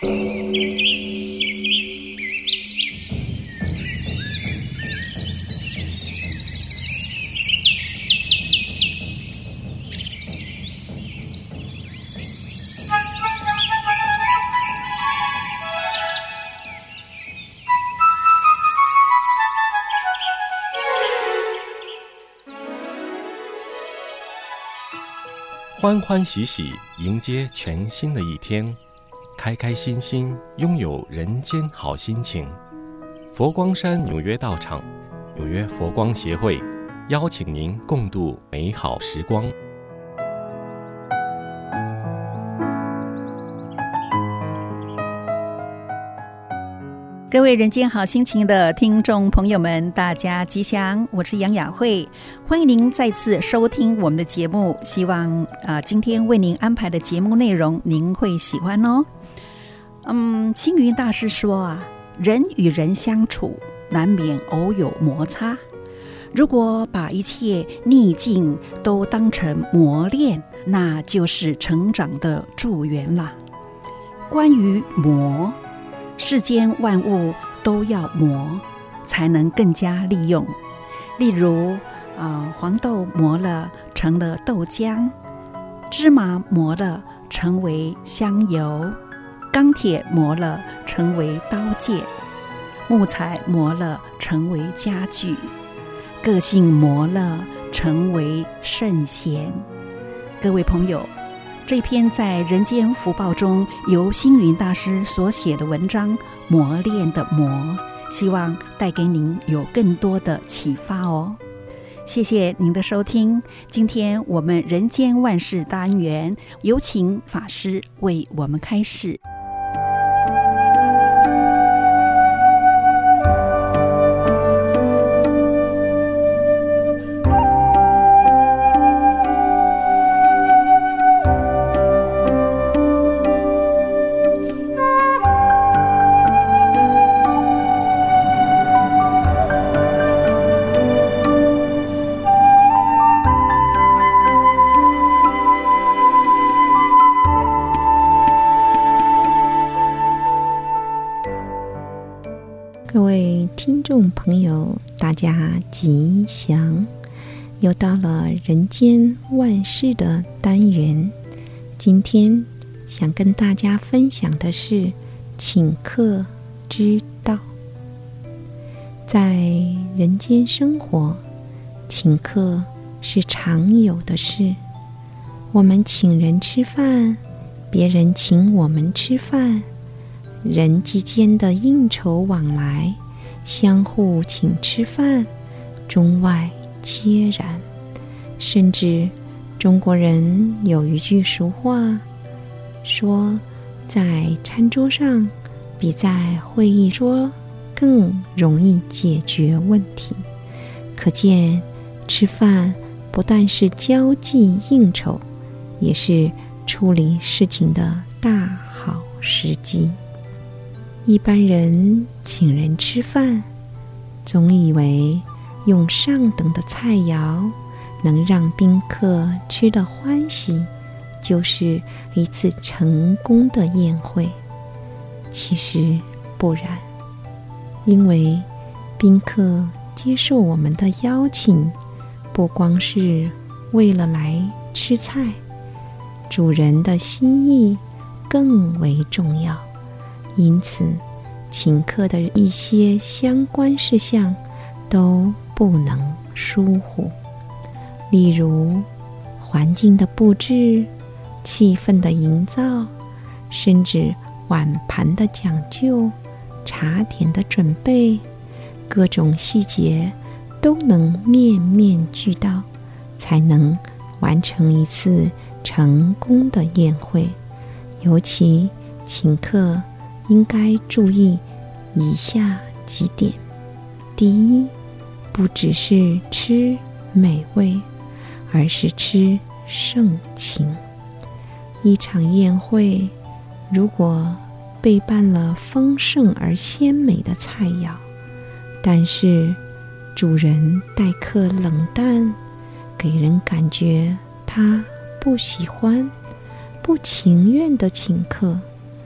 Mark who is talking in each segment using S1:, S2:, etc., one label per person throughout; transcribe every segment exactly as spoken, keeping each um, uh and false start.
S1: 欢欢喜喜迎接全新的一天，开开心心拥有人间好心情。佛光山纽约道场纽约佛光协会邀请您共度美好时光。
S2: 各位人间好心情的听众朋友们，大家吉祥，我是杨雅慧，欢迎您再次收听我们的节目，希望、呃、今天为您安排的节目内容您会喜欢哦。嗯，星云大师说啊，人与人相处难免偶有摩擦，如果把一切逆境都当成磨练，那就是成长的助缘啦。关于磨，世间万物都要磨，才能更加利用。例如、呃、黄豆磨了成了豆浆，芝麻磨了成为香油，钢铁磨了成为刀剑，木材磨了成为家具，个性磨了成为圣贤。各位朋友，这篇在人间福报中由星云大师所写的文章《磨练的磨》，希望带给您有更多的启发哦。谢谢您的收听，今天我们人间万事单元有请法师为我们开示。
S3: 各位听众朋友，大家吉祥！又到了人间万事的单元，今天想跟大家分享的是请客之道。在人间生活，请客是常有的事。我们请人吃饭，别人请我们吃饭，人际间的应酬往来，相互请吃饭，中外皆然。甚至中国人有一句俗话说，在餐桌上比在会议桌更容易解决问题。可见吃饭不但是交际应酬，也是处理事情的大好时机。一般人请人吃饭，总以为用上等的菜肴能让宾客吃得欢喜，就是一次成功的宴会。其实不然，因为宾客接受我们的邀请，不光是为了来吃菜，主人的心意更为重要。因此请客的一些相关事项都不能疏忽，例如环境的布置、气氛的营造，甚至碗盘的讲究、茶点的准备，各种细节都能面面俱到，才能完成一次成功的宴会。尤其请客应该注意以下几点。第一，不只是吃美味，而是吃盛情。一场宴会如果备办了丰盛而鲜美的菜肴，但是主人待客冷淡，给人感觉他不喜欢、不情愿地请客，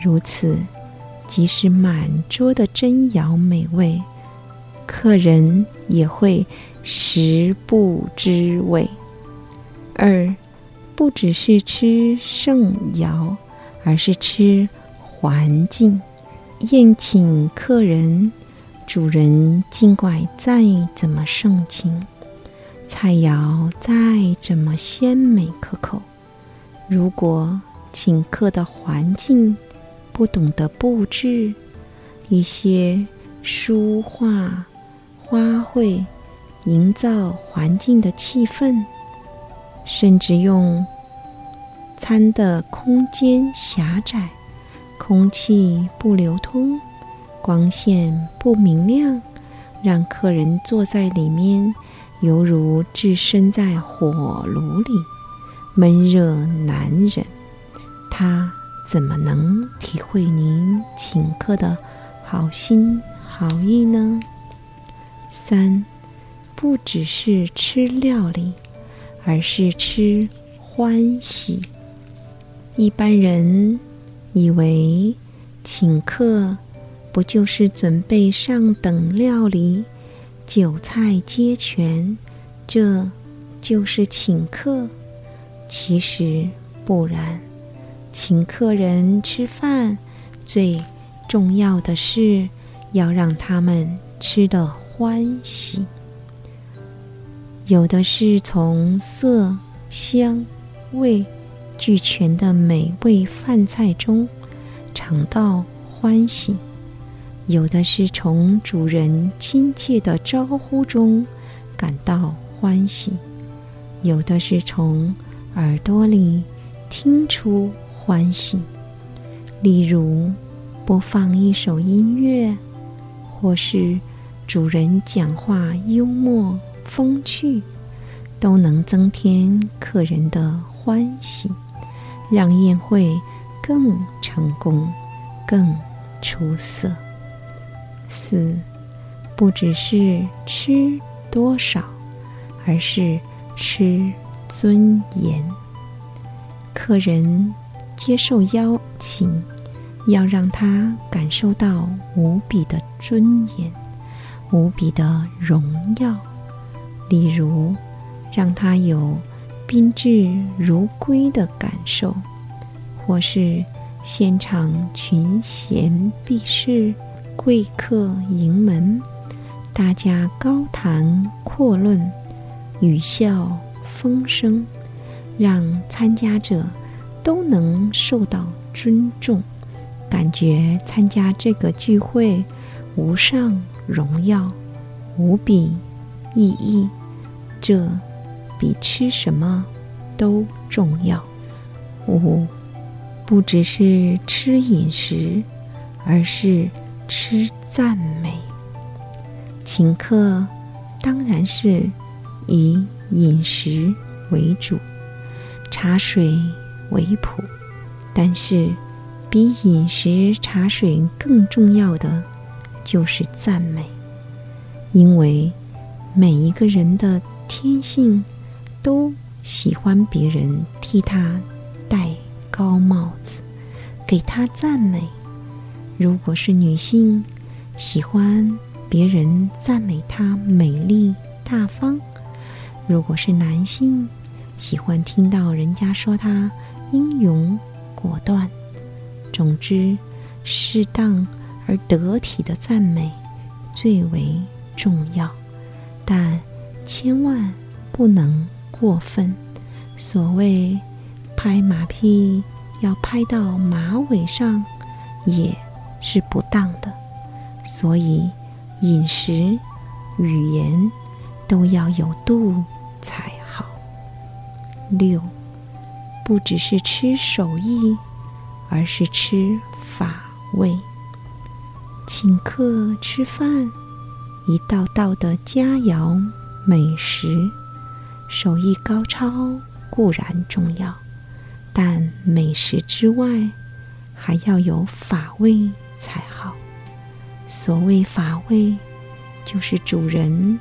S3: 如此，即使满桌的珍肴美味，客人也会食不知味。二，不只是吃盛肴，而是吃环境。宴请客人，主人尽管再怎么盛情，菜肴再怎么鲜美可口，如果请客的环境不懂得布置，一些书画、花卉营造环境的气氛，甚至用餐的空间狭窄，空气不流通，光线不明亮，让客人坐在里面犹如置身在火炉里，闷热难忍，他怎么能体会您请客的好心好意呢？三，不只是吃料理，而是吃欢喜。一般人以为请客不就是准备上等料理，酒菜皆全，这就是请客。其实不然，请客人吃饭，最重要的是要让他们吃得欢喜。有的是从色、香、味俱全的美味饭菜中尝到欢喜，有的是从主人亲切的招呼中感到欢喜，有的是从耳朵里听出欢喜。例如播放一首音乐，或是主人讲话幽默风趣，都能增添客人的欢喜，让宴会更成功，更出色。四，不只是吃多少，而是吃尊严。客人接受邀请，要让他感受到无比的尊严，无比的荣耀。例如，让他有宾至如归的感受，或是现场群贤毕士，贵客迎门，大家高谈阔论，语笑风生，让参加者都能受到尊重，感觉参加这个聚会无上荣耀，无比意义，这比吃什么都重要。五，不只是吃饮食，而是吃赞美。请客当然是以饮食为主，茶水为辅，但是比饮食茶水更重要的就是赞美。因为每一个人的天性都喜欢别人替他戴高帽子，给他赞美。如果是女性，喜欢别人赞美她美丽大方；如果是男性，喜欢听到人家说他英勇果断。总之，适当而得体的赞美最为重要，但千万不能过分。所谓拍马屁要拍到马尾上，也是不当的。所以饮食、语言都要有度才好。六，不只是吃手艺，而是吃法味。请客吃饭，一道道的佳肴美食，手艺高超固然重要，但美食之外，还要有法味才好。所谓法味，就是主人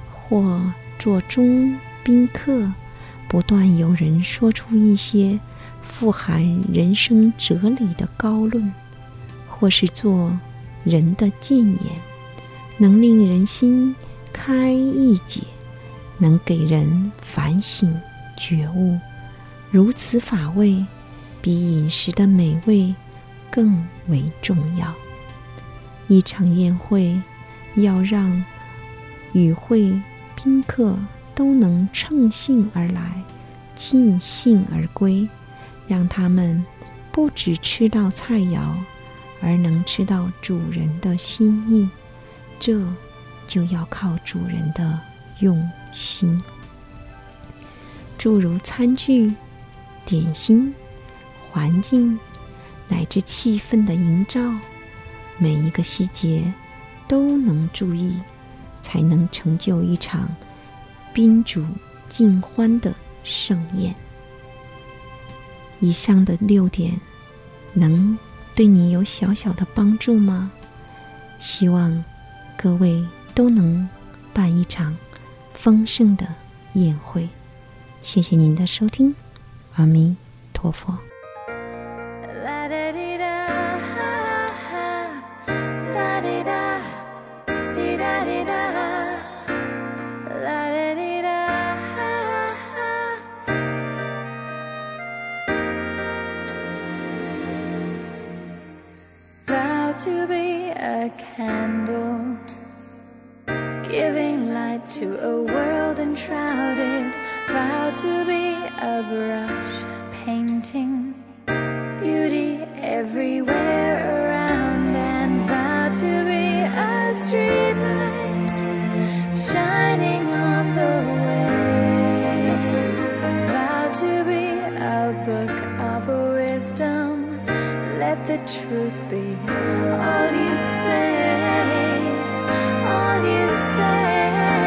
S3: 或座中宾客不断有人说出一些富含人生哲理的高论，或是做人的谏言，能令人心开意解，能给人反省觉悟。如此法味，比饮食的美味更为重要。一场宴会要让与会宾客都能乘兴而来，尽兴而归，让他们不只吃到菜肴，而能吃到主人的心意，这就要靠主人的用心。诸如餐具、点心、环境乃至气氛的营造，每一个细节都能注意，才能成就一场宾主尽欢的盛宴。以上的六点能对你有小小的帮助吗？希望各位都能办一场丰盛的宴会。谢谢您的收听，阿弥陀佛。
S4: To be a candle, giving light to a world enshrouded. Vow to be a brush, painting beauty everywhere around. And vow to be a street light, shining on the way. Vow to be a book of wisdom, let the truth be all you say, all you say.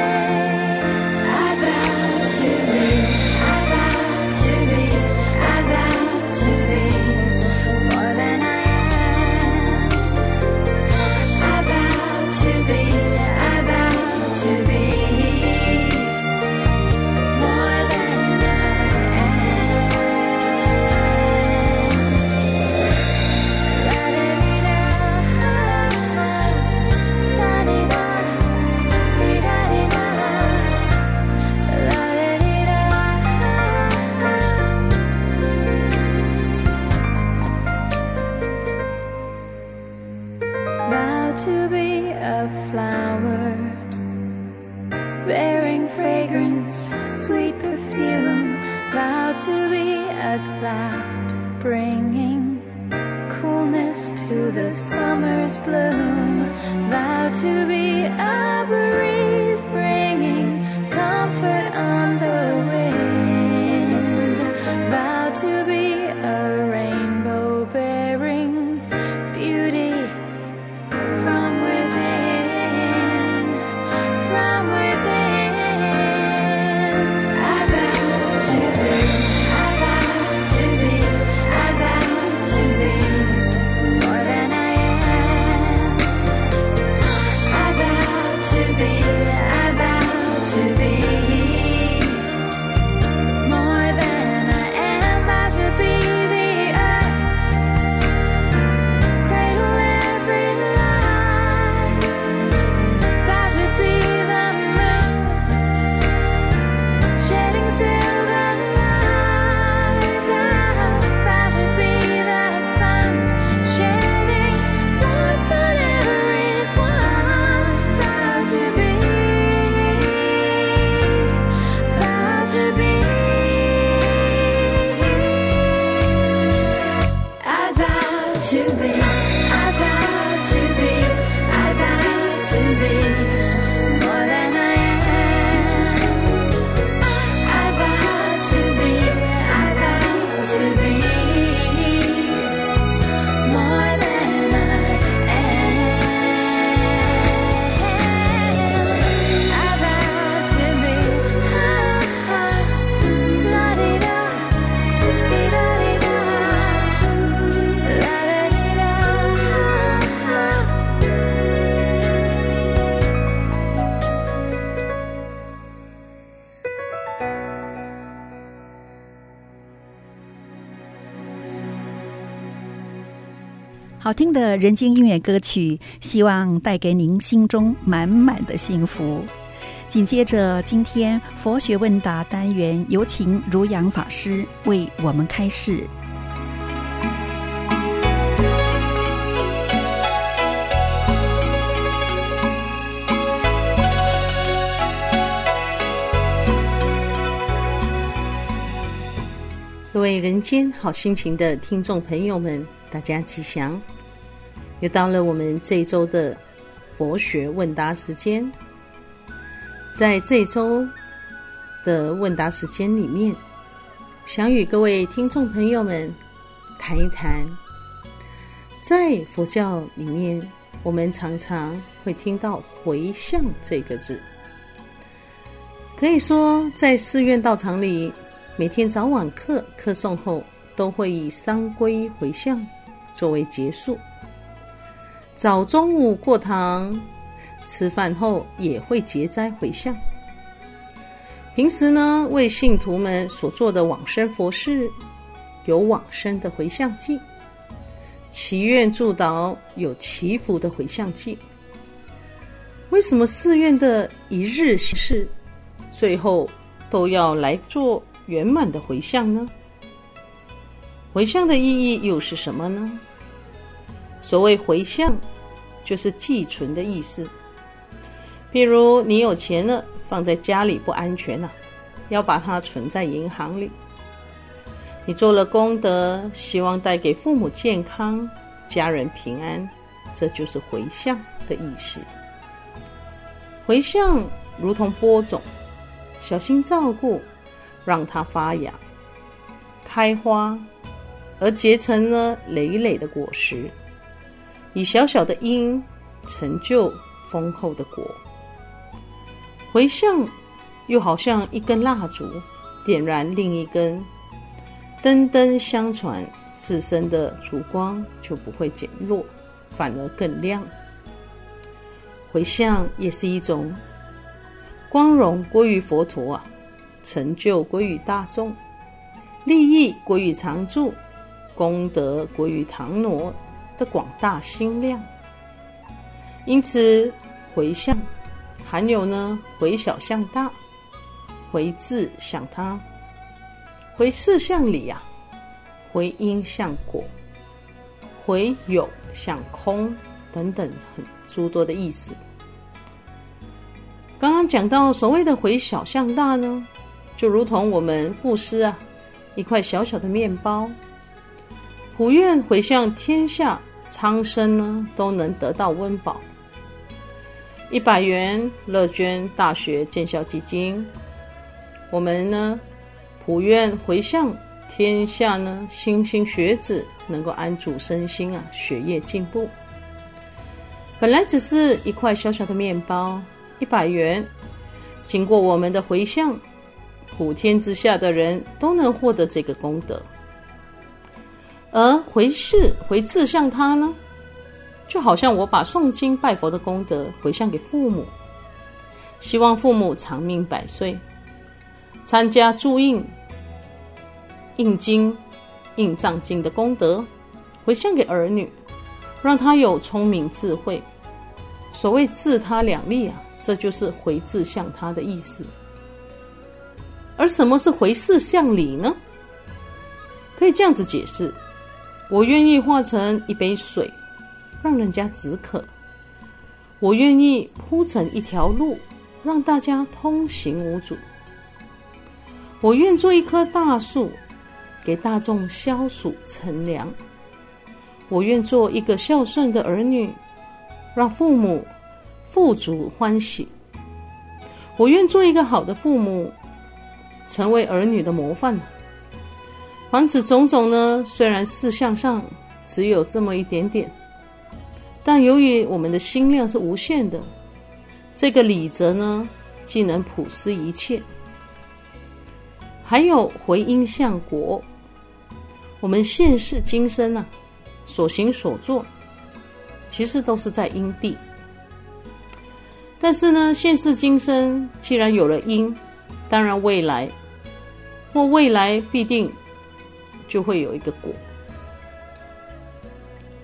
S4: I vow to be, I vow to be, I vow to be more than I am. I vow to be, I vow to be more than I am. To be a flower, bearing fragrance, sweet perfume. Vow to be a cloud, bringing coolness to the summer's bloom. Vow to be a breeze, bringing comfort on the wind. Vow to be a rainbow, bearing beauty from within, from within. I vow to be, I vow to be, I vow to be more than I am. I vow to be, I vow to be
S2: 好听的人间音乐歌曲，希望带给您心中满满的幸福。紧接着今天佛学问答单元，有请如阳法师为我们开示。
S5: 各位人间好心情的听众朋友们，大家吉祥！又到了我们这一周的佛学问答时间。在这一周的问答时间里面，想与各位听众朋友们谈一谈，在佛教里面，我们常常会听到回向这个字。可以说在寺院道场里，每天早晚课课诵后，都会以三皈回向作为结束。早中午过堂吃饭后也会结斋回向。平时呢，为信徒们所做的往生佛事，有往生的回向祭；祈愿祝祷有祈福的回向祭。为什么寺院的一日行事，最后都要来做圆满的回向呢？回向的意义又是什么呢？所谓回向，就是寄存的意思。比如你有钱了，放在家里不安全啊，要把它存在银行里。你做了功德，希望带给父母健康、家人平安，这就是回向的意思。回向如同播种，小心照顾，让它发芽、开花，而结成了累累的果实，以小小的因成就丰厚的果。回向又好像一根蜡烛，点燃另一根，灯灯相传，自身的烛光就不会减弱，反而更亮。回向也是一种光荣归于佛陀啊，成就归于大众，利益归于常住，功德归于唐挪的广大心量。因此回向含有呢，回小向大，回智向他，回事向理啊，回因向果，回有向空等等很诸多的意思。刚刚讲到所谓的回小向大呢，就如同我们布施啊，一块小小的面包，普愿回向天下苍生呢，都能得到温饱。一百元乐捐大学建校基金，我们呢普愿回向天下呢莘莘学子能够安住身心啊，学业进步。本来只是一块小小的面包，一百元，经过我们的回向，普天之下的人都能获得这个功德。而回事回志向他呢，就好像我把诵经拜佛的功德回向给父母，希望父母长命百岁。参加注印印经印藏经的功德回向给儿女，让他有聪明智慧。所谓自他两利啊，这就是回志向他的意思。而什么是回事向理呢？可以这样子解释，我愿意化成一杯水，让人家止渴；我愿意铺成一条路，让大家通行无阻；我愿做一棵大树，给大众消暑乘凉；我愿做一个孝顺的儿女，让父母富足欢喜；我愿做一个好的父母，成为儿女的模范。凡此种种呢，虽然事项上只有这么一点点，但由于我们的心量是无限的，这个理则呢，既能普施一切。还有回因向果，我们现世今生啊，所行所做，其实都是在因地。但是呢，现世今生既然有了因，当然未来或未来必定就会有一个果。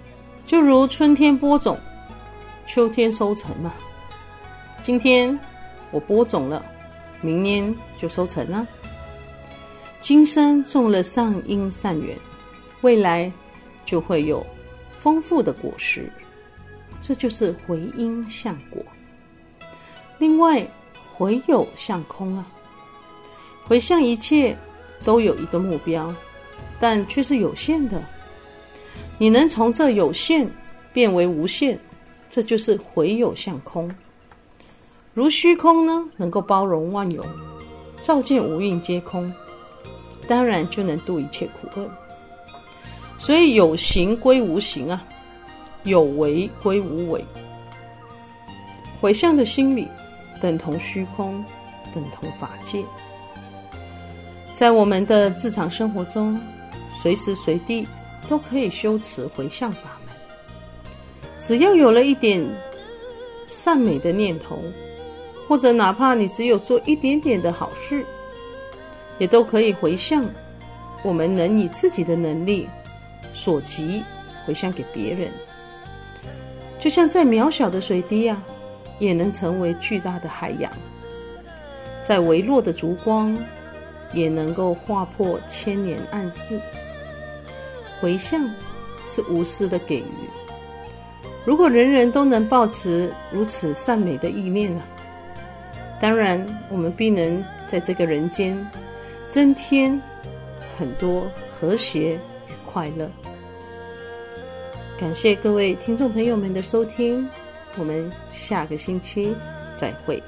S5: 就如春天播种，秋天收成嘛。今天我播种了，明年就收成了。今生种了善因善缘，未来就会有丰富的果实，这就是回因向果。另外，回有向空啊，回向一切都有一个目标，但却是有限的。你能从这有限变为无限，这就是回有向空。如虚空呢，能够包容万有，照见无蕴皆空，当然就能度一切苦厄。所以有形归无形啊，有为归无为。回向的心理等同虚空，等同法界。在我们的日常生活中，随时随地都可以修持回向法门。只要有了一点善美的念头，或者哪怕你只有做一点点的好事，也都可以回向。我们能以自己的能力所及回向给别人，就像再渺小的水滴啊，也能成为巨大的海洋；再微弱的烛光，也能够划破千年暗室。回向是无私的给予，如果人人都能抱持如此善美的意念啊，当然我们必能在这个人间增添很多和谐与快乐。感谢各位听众朋友们的收听，我们下个星期再会。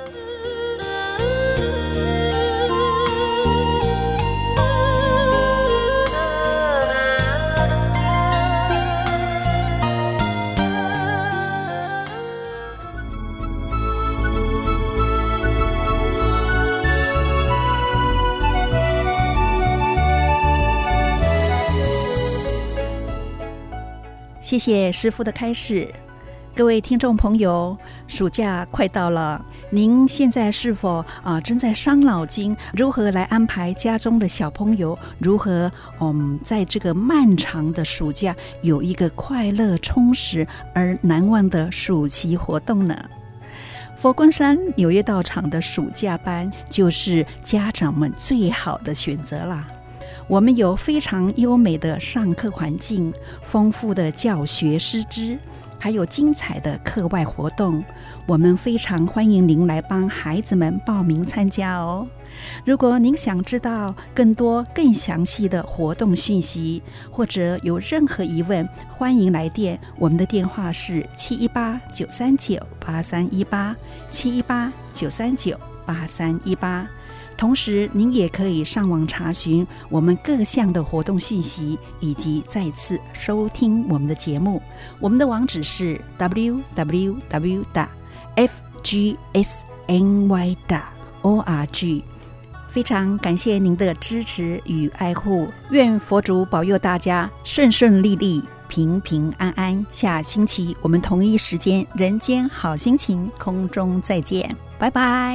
S2: 谢谢师父的开示。各位听众朋友，暑假快到了，您现在是否啊、呃、正在伤脑筋，如何来安排家中的小朋友，如何嗯在这个漫长的暑假有一个快乐充实而难忘的暑期活动呢？佛光山纽约道场的暑假班就是家长们最好的选择啦。我们有非常优美的上课环境，丰富的教学师资，还有精彩的课外活动。我们非常欢迎您来帮孩子们报名参加哦。如果您想知道更多更详细的活动讯息，或者有任何疑问，欢迎来电，我们的电话是七一八九三九八三一八 七一八九三九八三一八。同时您也可以上网查询我们各项的活动讯息，以及再次收听我们的节目。我们的网址是 double u double u double u 点 f g s n y 点 org。 非常感谢您的支持与爱护，愿佛祖保佑大家顺顺利利，平平安安。下星期我们同一时间人间好心情空中再见，拜拜。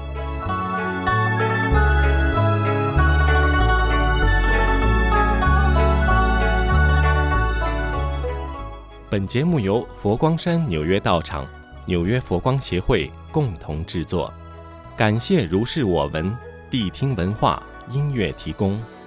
S1: 本节目由佛光山纽约道场、纽约佛光协会共同制作，感谢如是我闻谛听文化音乐提供。